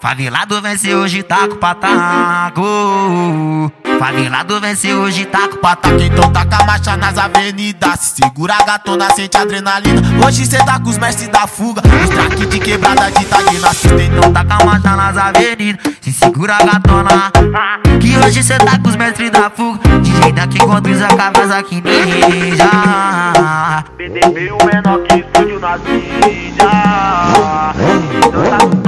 Favelado vence hoje, tá com pataco. Favelado vence hoje, tá com pataco. Então taca a marcha nas avenidas, se segura a gatona, sente adrenalina. Hoje cê tá com os mestres da fuga, os traques de quebrada de tag na pista. Então taca a marcha nas avenidas, se segura a gatona, que hoje cê tá com os mestres da fuga. DJ daqui contra a cabeça que ninja. PDV o menor que estúdio nas mídias. Então tá